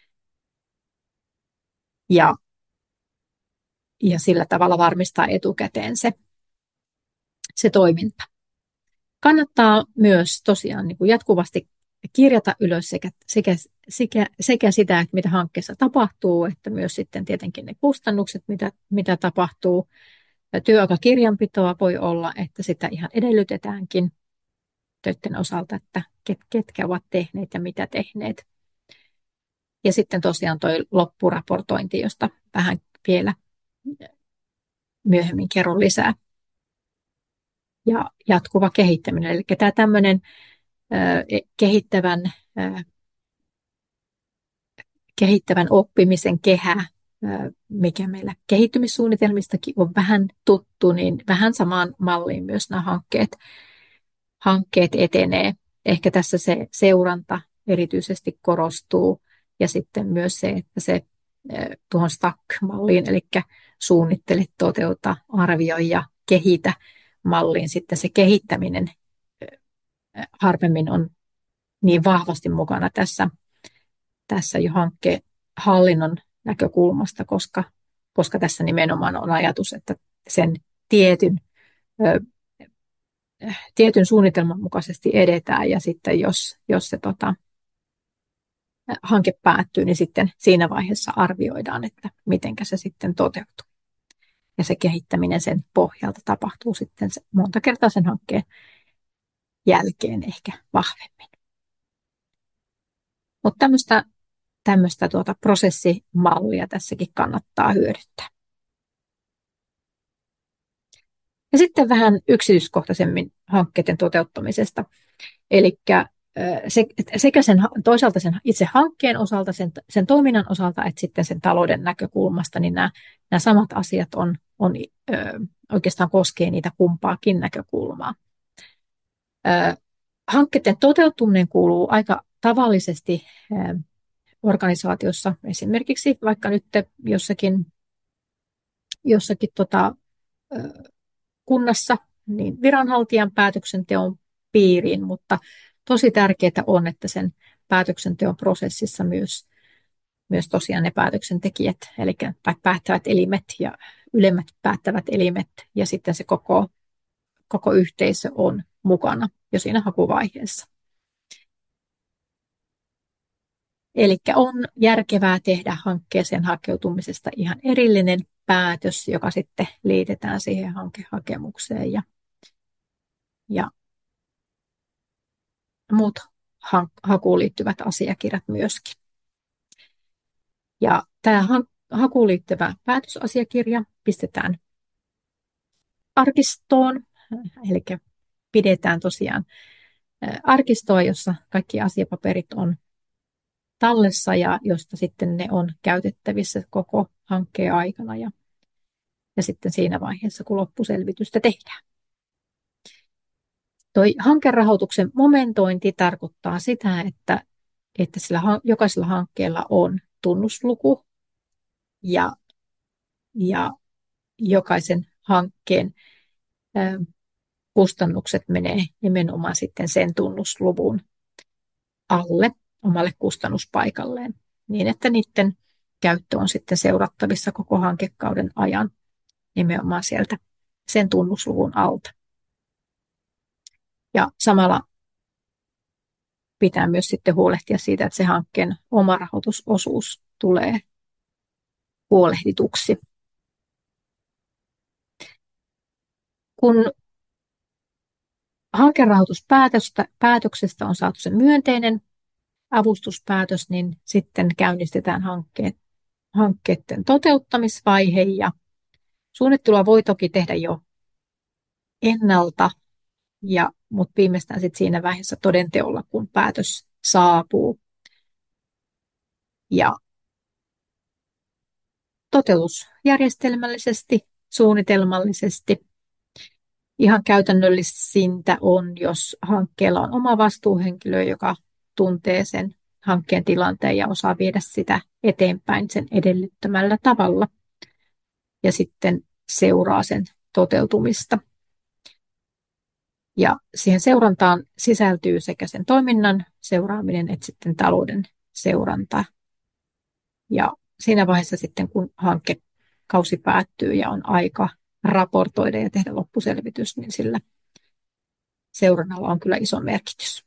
Ja, ja sillä tavalla varmistaa etukäteen se toiminta. Kannattaa myös tosiaan niin kuin jatkuvasti kirjata ylös sekä sitä, että mitä hankkeessa tapahtuu, että myös sitten tietenkin ne kustannukset, mitä tapahtuu. Työaikakirjanpitoa voi olla, että sitä ihan edellytetäänkin töiden osalta, että ketkä ovat tehneet ja mitä tehneet. Ja sitten tosiaan tuo loppuraportointi, josta vähän vielä myöhemmin kerron lisää. Ja jatkuva kehittäminen, eli tämä tämmöinen kehittävän oppimisen kehä, mikä meillä kehittymissuunnitelmistakin on vähän tuttu, niin vähän samaan malliin myös nämä hankkeet etenee. Ehkä tässä se seuranta erityisesti korostuu ja sitten myös se, että se tuohon STAC-malliin, eli suunnittele, toteuta, arvioi ja kehitä malliin, sitten se kehittäminen harvemmin on niin vahvasti mukana tässä jo hankkeen hallinnon näkökulmasta, koska tässä nimenomaan on ajatus, että sen tietyn suunnitelman mukaisesti edetään ja sitten jos se hanke päättyy, niin sitten siinä vaiheessa arvioidaan, että miten se sitten toteutuu. Ja se kehittäminen sen pohjalta tapahtuu sitten monta kertaa sen hankkeen jälkeen ehkä vahvemmin. Mutta tämmöistä prosessimallia tässäkin kannattaa hyödyntää. Ja sitten vähän yksityiskohtaisemmin hankkeiden toteuttamisesta. Eli sekä toisaalta sen itse hankkeen osalta, sen toiminnan osalta, että sitten sen talouden näkökulmasta, niin nämä samat asiat oikeastaan koskee niitä kumpaakin näkökulmaa. Hankkeiden toteutuminen kuuluu aika tavallisesti organisaatiossa, esimerkiksi vaikka nyt jossakin kunnassa, niin viranhaltijan päätöksenteon piiriin, mutta tosi tärkeää on, että sen päätöksenteon prosessissa myös tosiaan ne päätöksentekijät, eli päättävät elimet ja ylemmät päättävät elimet ja sitten se koko yhteisö on mukana jo siinä hakuvaiheessa. Eli on järkevää tehdä hankkeeseen hakeutumisesta ihan erillinen päätös, joka sitten liitetään siihen hankehakemukseen ja muut hakuun liittyvät asiakirjat myöskin. Ja tämä hakuun liittyvä päätösasiakirja pistetään arkistoon, eli pidetään tosiaan arkistoa, jossa kaikki asiapaperit on tallessa ja josta sitten ne on käytettävissä koko hankkeen aikana ja sitten siinä vaiheessa, kun loppuselvitystä tehdään. Toi hankerahoituksen momentointi tarkoittaa sitä, että jokaisella hankkeella on tunnusluku ja jokaisen hankkeen kustannukset menee nimenomaan sitten sen tunnusluvun alle omalle kustannuspaikalleen, niin että niiden käyttö on sitten seurattavissa koko hankekauden ajan nimenomaan sieltä sen tunnusluvun alta. Ja samalla pitää myös sitten huolehtia siitä, että se hankkeen omarahoitusosuus tulee huolehdituksi. Kun hankerahoituspäätöksestä on saatu se myönteinen avustuspäätös, niin sitten käynnistetään hankkeiden toteuttamisvaihe ja suunnittelua voi toki tehdä jo ennalta, mutta viimeistään sit siinä vaiheessa todenteolla, kun päätös saapuu. Ja toteutus järjestelmällisesti, suunnitelmallisesti. Ihan käytännöllisintä on, jos hankkeella on oma vastuuhenkilö, joka tuntee sen hankkeen tilanteen ja osaa viedä sitä eteenpäin sen edellyttämällä tavalla ja sitten seuraa sen toteutumista. Ja siihen seurantaan sisältyy sekä sen toiminnan seuraaminen että sitten talouden seuranta. Ja siinä vaiheessa sitten, kun hankekausi päättyy ja on aika raportoida ja tehdä loppuselvitys, niin sillä seurannalla on kyllä iso merkitys.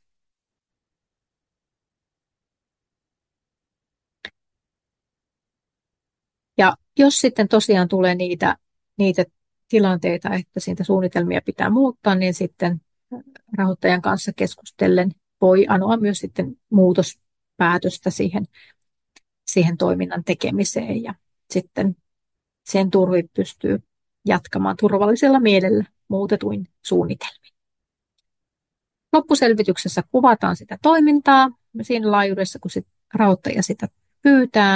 Ja jos sitten tosiaan tulee niitä tilanteita, että siitä suunnitelmia pitää muuttaa, niin sitten rahoittajan kanssa keskustellen voi anoa myös sitten muutospäätöstä siihen toiminnan tekemiseen ja sitten sen turvin pystyy jatkamaan turvallisella mielellä muutetuin suunnitelmiin. Loppuselvityksessä kuvataan sitä toimintaa siinä laajuudessa, kun rahoittaja sitä pyytää.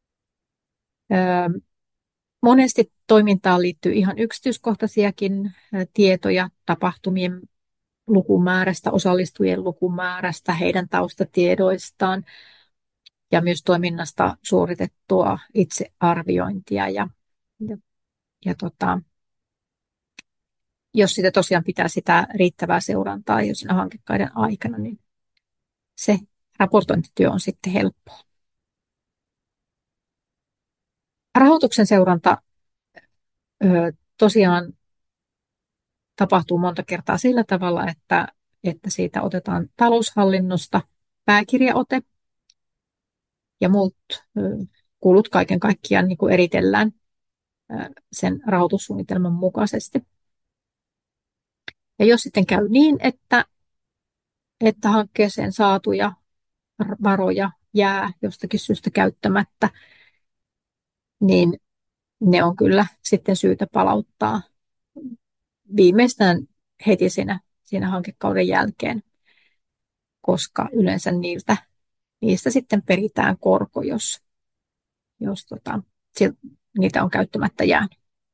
Monesti toimintaan liittyy ihan yksityiskohtaisiakin tietoja tapahtumien lukumäärästä, osallistujien lukumäärästä, heidän taustatiedoistaan ja myös toiminnasta suoritettua itsearviointia. Jos sitä tosiaan pitää sitä riittävää seurantaa jo siinä hankekauden aikana, niin se raportointityö on sitten helppoa. Rahoituksen seuranta tosiaan tapahtuu monta kertaa sillä tavalla, että siitä otetaan taloushallinnosta pääkirjaote ja muut kulut kaiken kaikkiaan niin kuin eritellään sen rahoitussuunnitelman mukaisesti. Ja jos sitten käy niin, että hankkeeseen saatuja varoja jää jostakin syystä käyttämättä, niin ne on kyllä sitten syytä palauttaa viimeistään heti siinä hankekauden jälkeen, koska yleensä niistä sitten peritään korko, jos niitä on käyttämättä jäänyt.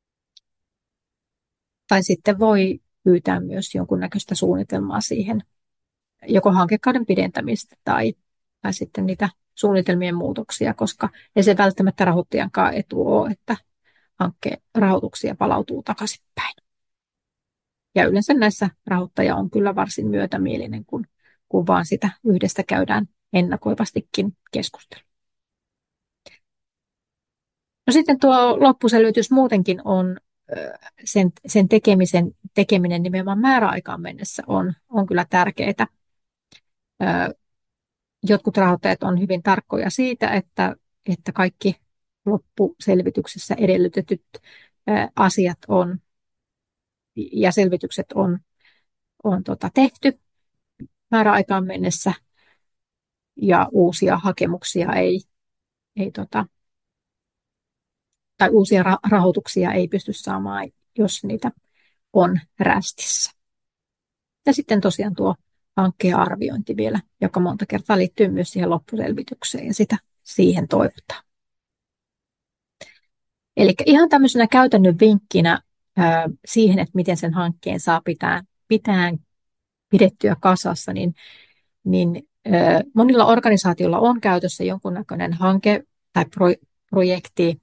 Tai sitten voi pyytää myös jonkunnäköistä suunnitelmaa siihen, joko hankekauden pidentämistä tai sitten niitä suunnitelmien muutoksia, koska ei se välttämättä rahoittajankaan etu ole, että hankkeen rahoituksia palautuu takaisinpäin. Ja yleensä näissä rahoittaja on kyllä varsin myötämielinen, kun vaan sitä yhdestä käydään ennakoivastikin keskustelua. No sitten tuo loppuselvitys muutenkin on sen tekeminen nimenomaan määräaikaan mennessä on kyllä tärkeää. Jotkut rahoittajat on hyvin tarkkoja siitä, että kaikki loppuselvityksessä edellytetyt asiat ja selvitykset on tehty määräaikaan mennessä ja uusia hakemuksia tai uusia rahoituksia ei pysty saamaan, jos niitä on rästissä. Ja sitten tosiaan tuo hankkeen arviointi vielä, joka monta kertaa liittyy myös siihen loppuselvitykseen ja sitä siihen toivotaan. Eli ihan tämmöisenä käytännön vinkkinä siihen, että miten sen hankkeen saa pitää pidettyä kasassa, niin monilla organisaatioilla on käytössä jonkunnäköinen hanke tai projekti,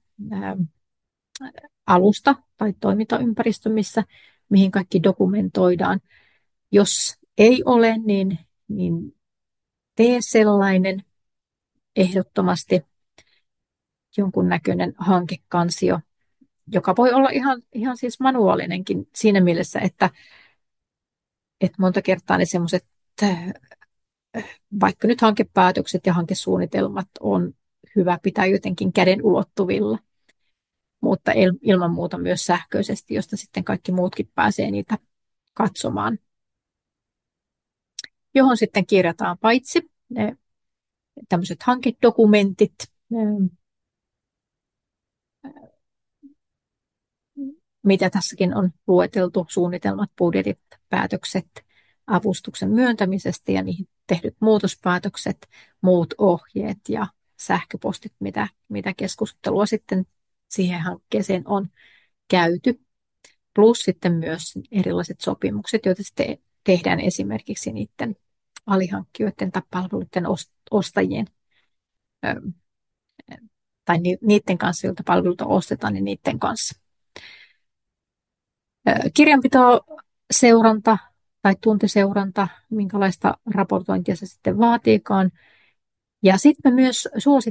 alusta tai toimintaympäristö, mihin kaikki dokumentoidaan. Jos ei ole, niin tee sellainen ehdottomasti jonkunnäköinen hankekansio, joka voi olla ihan siis manuaalinenkin siinä mielessä, että monta kertaa ne semmoiset, vaikka nyt hankepäätökset ja hankesuunnitelmat on hyvä pitää jotenkin käden ulottuvilla, mutta ilman muuta myös sähköisesti, josta sitten kaikki muutkin pääsee niitä katsomaan, johon sitten kirjataan paitsi tämmöiset hankedokumentit, mitä tässäkin on lueteltu, suunnitelmat, budjetit, päätökset avustuksen myöntämisestä ja niihin tehdyt muutospäätökset, muut ohjeet ja sähköpostit, mitä keskustelua sitten siihen hankkeeseen on käyty. Plus sitten myös erilaiset sopimukset, joita sitten tehdään esimerkiksi niiden alihankkijoiden tai palveluiden ostajien tai niiden kanssa, joilta palveluita ostetaan, niin niiden kanssa. Kirjanpito, seuranta tai tuntiseuranta, minkälaista raportointia se sitten vaatiikaan. Ja sitten myös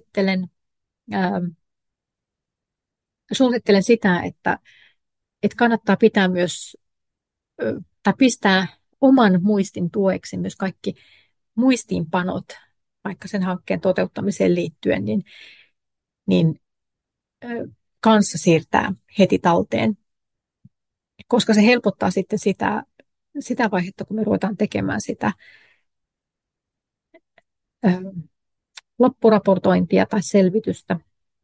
suosittelen sitä, että kannattaa pitää myös tai pistää oman muistin tueksi myös kaikki muistiinpanot, vaikka sen hankkeen toteuttamiseen liittyen, niin kanssa siirtää heti talteen, koska se helpottaa sitten sitä vaihetta, kun me ruvetaan tekemään sitä loppuraportointia tai selvitystä,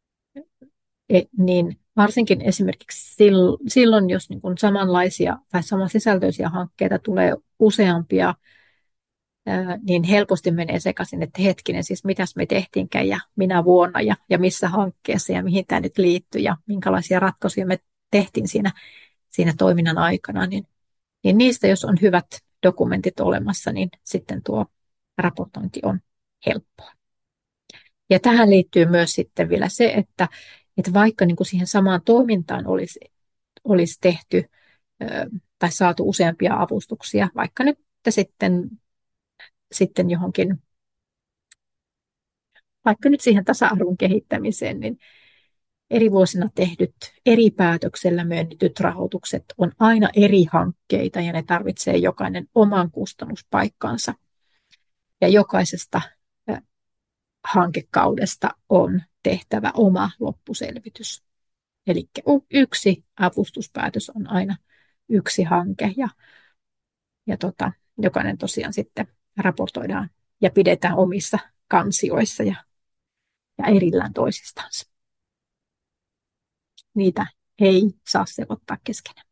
niin varsinkin esimerkiksi silloin, jos niin kuin samanlaisia tai samansisältöisiä hankkeita tulee useampia, niin helposti menee sekaisin, että hetkinen, siis mitäs me tehtiinkään ja minä vuonna ja missä hankkeessa ja mihin tämä nyt liittyy ja minkälaisia ratkaisuja me tehtiin siinä toiminnan aikana, niin niistä, jos on hyvät dokumentit olemassa, niin sitten tuo raportointi on helppoa. Ja tähän liittyy myös sitten vielä se, että vaikka niin kuin siihen samaan toimintaan olisi tehty tai saatu useampia avustuksia, vaikka nyt sitten johonkin, vaikka nyt siihen tasa-arvon kehittämiseen, niin eri vuosina tehdyt, eri päätöksellä myönnetyt rahoitukset on aina eri hankkeita ja ne tarvitsee jokainen oman kustannuspaikkansa. Ja jokaisesta hankekaudesta on tehtävä oma loppuselvitys. Eli yksi avustuspäätös on aina yksi hanke ja jokainen tosiaan sitten raportoidaan ja pidetään omissa kansioissa ja erillään toisistansa. Niitä ei saa sekoittaa keskenään.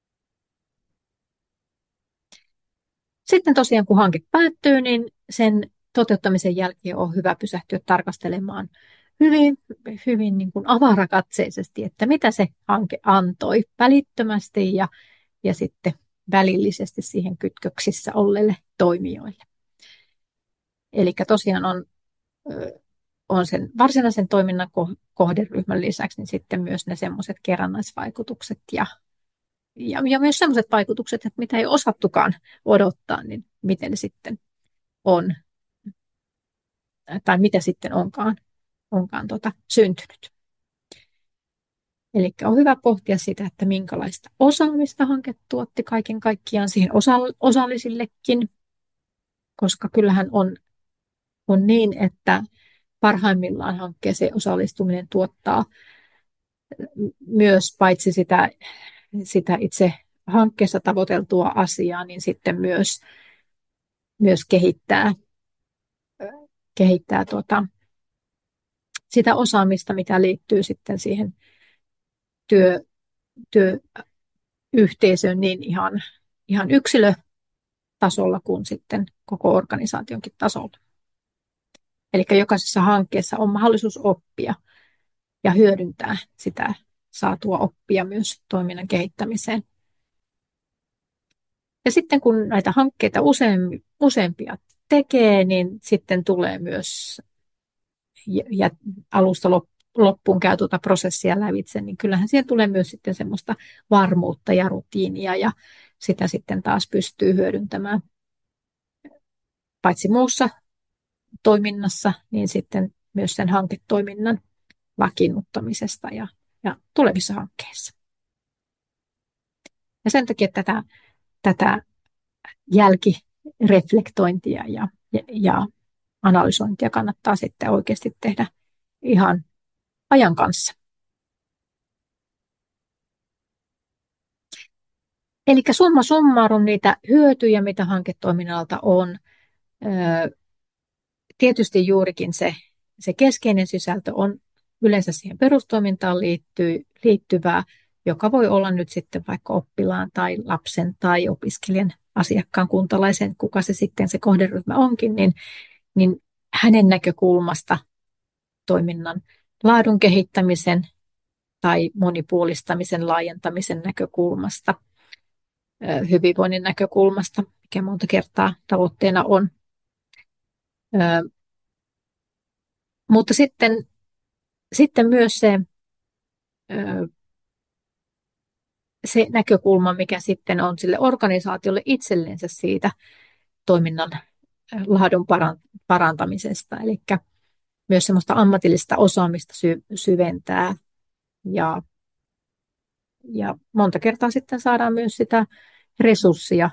Sitten tosiaan kun hanke päättyy, niin sen toteuttamisen jälkeen on hyvä pysähtyä tarkastelemaan hyvin niin kuin avarakatseisesti, että mitä se hanke antoi välittömästi ja sitten välillisesti siihen kytköksissä olleille toimijoille. Eli tosiaan on sen varsinaisen toiminnan kohderyhmän lisäksi niin sitten myös ne semmoiset kerrannaisvaikutukset ja myös sellaiset vaikutukset, että mitä ei osattukaan odottaa, niin miten sitten on, tai mitä sitten onkaan syntynyt. Eli on hyvä pohtia sitä, että minkälaista osaamista hanke tuotti kaiken kaikkiaan siihen osallisillekin, koska kyllähän on niin, että parhaimmillaan hankkeeseen osallistuminen tuottaa myös paitsi sitä itse hankkeessa tavoiteltua asiaa, niin sitten myös kehittää sitä osaamista, mitä liittyy sitten siihen työyhteisöön niin ihan yksilötasolla kuin sitten koko organisaationkin tasolla. Eli jokaisessa hankkeessa on mahdollisuus oppia ja hyödyntää sitä saatua oppia myös toiminnan kehittämiseen. Ja sitten kun näitä hankkeita useampia tekee, niin sitten tulee myös ja alusta loppuun käy tuota prosessia lävitse, niin kyllähän siihen tulee myös sitten semmoista varmuutta ja rutiinia ja sitä sitten taas pystyy hyödyntämään paitsi muussa toiminnassa, niin sitten myös sen hanketoiminnan vakiinnuttamisesta ja tulevissa hankkeissa. Ja sen takia tätä jälkireflektointia ja analysointia kannattaa sitten oikeasti tehdä ihan ajan kanssa. Eli summa summarum niitä hyötyjä, mitä hanketoiminnalta on. Tietysti juurikin se keskeinen sisältö on yleensä siihen perustoimintaan liittyvää, joka voi olla nyt sitten vaikka oppilaan tai lapsen tai opiskelijan, asiakkaan, kuntalaisen, kuka se sitten se kohderyhmä onkin, niin hänen näkökulmasta toiminnan laadun kehittämisen tai monipuolistamisen, laajentamisen näkökulmasta, hyvinvoinnin näkökulmasta, mikä monta kertaa tavoitteena on. Mutta sitten myös se näkökulma, mikä sitten on sille organisaatiolle itsellensä siitä toiminnan laadun parantamisesta. Eli myös semmoista ammatillista osaamista syventää ja monta kertaa sitten saadaan myös sitä resurssia,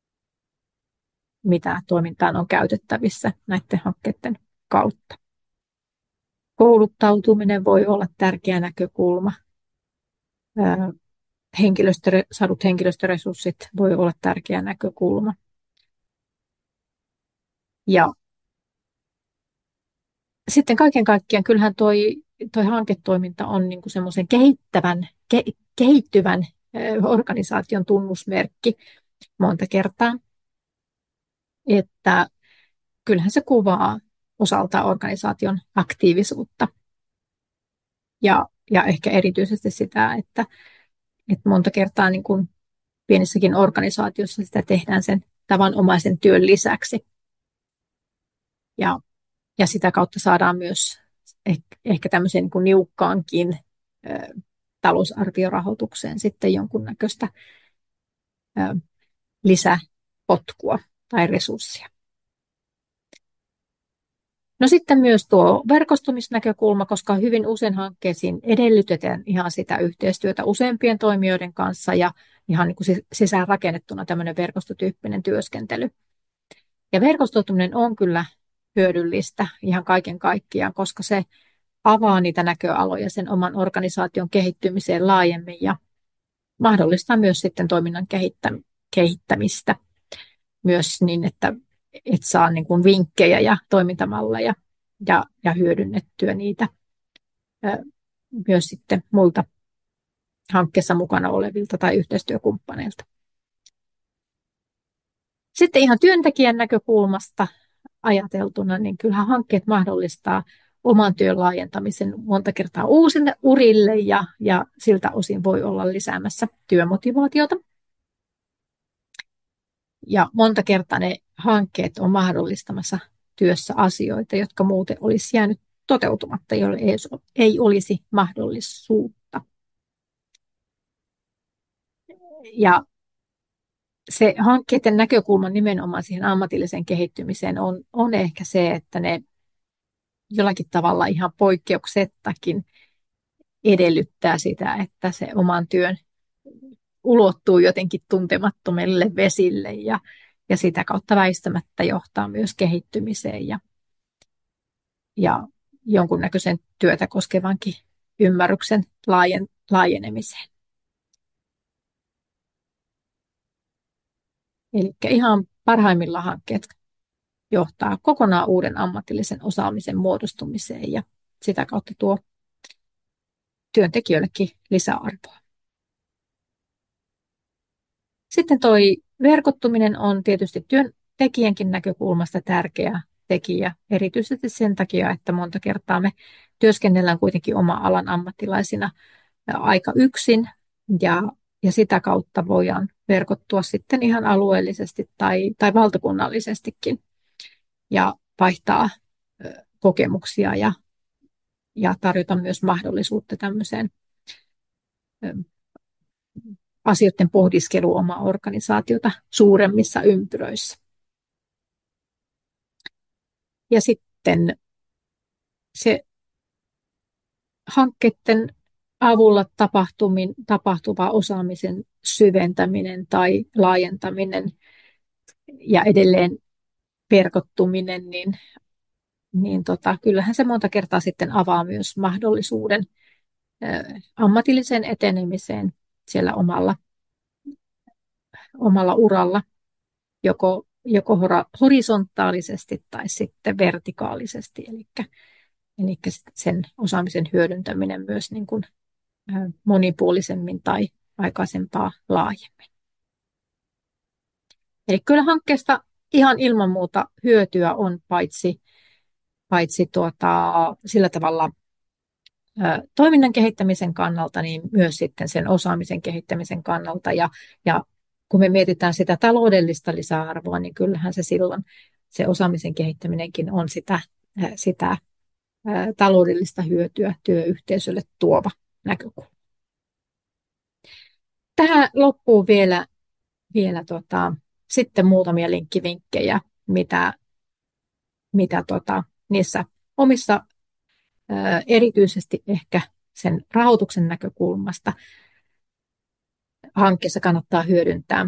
mitä toimintaan on käytettävissä näiden hankkeiden kautta. Kouluttautuminen voi olla tärkeä näkökulma. Saadut henkilöstöresurssit voi olla tärkeä näkökulma. Ja sitten kaiken kaikkiaan kyllähän toi hanketoiminta on niin kuin semmoisen kehittyvän organisaation tunnusmerkki monta kertaa, että kyllähän se kuvaa osaltaan organisaation aktiivisuutta ja ehkä erityisesti sitä, että monta kertaa niin kuin pienissäkin organisaatiossa sitä tehdään sen tavanomaisen työn lisäksi ja sitä kautta saadaan myös ehkä tämmöiseen niin kuin niukkaankin talousarviorahoitukseen sitten jonkunnäköistä lisäpotkua tai resurssia. No sitten myös tuo verkostumisnäkökulma, koska hyvin usein hankkeisiin edellytetään ihan sitä yhteistyötä useampien toimijoiden kanssa ja ihan niin kuin sisään rakennettuna tämmöinen verkostotyyppinen työskentely. Ja verkostoituminen on kyllä hyödyllistä ihan kaiken kaikkiaan, koska se avaa niitä näköaloja sen oman organisaation kehittymiseen laajemmin ja mahdollistaa myös sitten toiminnan kehittämistä myös niin, että saa niin kuin vinkkejä ja toimintamalleja ja hyödynnettyä niitä myös sitten muilta hankkeessa mukana olevilta tai yhteistyökumppaneilta. Sitten ihan työntekijän näkökulmasta ajateltuna, niin kyllähän hankkeet mahdollistaa oman työn laajentamisen monta kertaa uusille urille ja siltä osin voi olla lisäämässä työmotivaatiota. Ja monta kertaa ne hankkeet on mahdollistamassa työssä asioita, jotka muuten olisi jäänyt toteutumatta, joille ei olisi mahdollisuutta. Ja se hankkeiden näkökulma nimenomaan siihen ammatilliseen kehittymiseen on ehkä se, että ne jollakin tavalla ihan poikkeuksettakin edellyttää sitä, että se oman työn ulottuu jotenkin tuntemattomille vesille ja sitä kautta väistämättä johtaa myös kehittymiseen ja jonkunnäköisen työtä koskevankin ymmärryksen laajenemiseen. Eli ihan parhaimmillaan hankkeet johtaa kokonaan uuden ammatillisen osaamisen muodostumiseen ja sitä kautta tuo työntekijöillekin lisäarvoa. Sitten toi verkottuminen on tietysti työntekijänkin näkökulmasta tärkeä tekijä, erityisesti sen takia, että monta kertaa me työskennellään kuitenkin oma alan ammattilaisina aika yksin ja sitä kautta voidaan verkottua sitten ihan alueellisesti tai valtakunnallisestikin ja vaihtaa kokemuksia ja tarjota myös mahdollisuutta tämmöiseen asioiden pohdiskelu omaa organisaatiota suuremmissa ympyröissä. Ja sitten se hankkeiden avulla tapahtuva osaamisen syventäminen tai laajentaminen ja edelleen verkottuminen, niin kyllähän se monta kertaa sitten avaa myös mahdollisuuden ammatilliseen etenemiseen siellä omalla uralla, joko horisontaalisesti tai sitten vertikaalisesti, eli sen osaamisen hyödyntäminen myös niin kuin monipuolisemmin tai aikaisempaa laajemmin. Eli kyllä hankkeesta ihan ilman muuta hyötyä on paitsi sillä tavalla toiminnan kehittämisen kannalta, niin myös sitten sen osaamisen kehittämisen kannalta. Ja kun me mietitään sitä taloudellista lisäarvoa, niin kyllähän se silloin se osaamisen kehittäminenkin on sitä taloudellista hyötyä työyhteisölle tuova näkökulma. Tähän loppuu vielä sitten muutamia linkkivinkkejä, mitä niissä omissa erityisesti ehkä sen rahoituksen näkökulmasta hankkeessa kannattaa hyödyntää.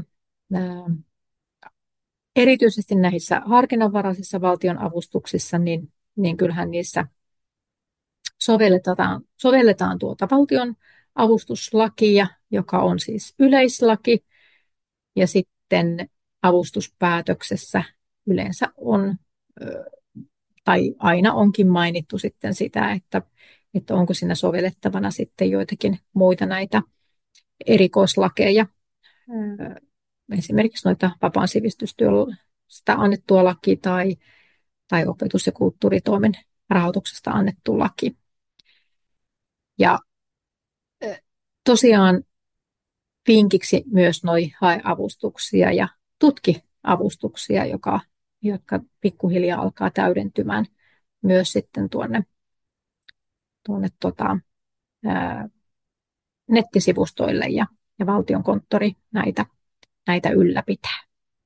Erityisesti näissä harkinnanvaraisissa valtionavustuksissa, niin kyllähän niissä sovelletaan tuota valtion avustuslakia, joka on siis yleislaki, ja sitten avustuspäätöksessä yleensä on, tai aina onkin mainittu sitten sitä, että onko siinä sovellettavana sitten joitakin muita näitä erikoislakeja, esimerkiksi noita vapaan sivistystyöstä annettua laki tai opetus- ja kulttuuritoimen rahoituksesta annettu laki. Ja tosiaan vinkiksi myös noi hae-avustuksia ja tutki-avustuksia, jotka pikkuhiljaa alkaa täydentymään myös sitten tuonne nettisivustoille ja Valtiokonttori näitä ylläpitää.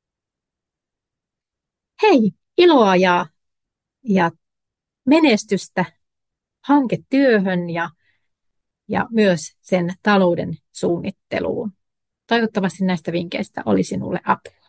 Hei, iloa ja menestystä hanketyöhön ja myös sen talouden suunnitteluun. Toivottavasti näistä vinkkeistä oli sinulle apua.